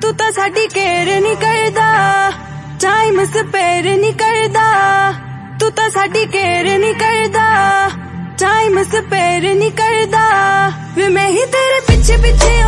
तू तां साडी केयर नहीं करदा, टाइम स्पेयर नहीं करदा। तू तां साडी केयर नहीं करदा, टाइम स्पेयर नहीं करदा। वे मैं ही तेरे पीछे पीछे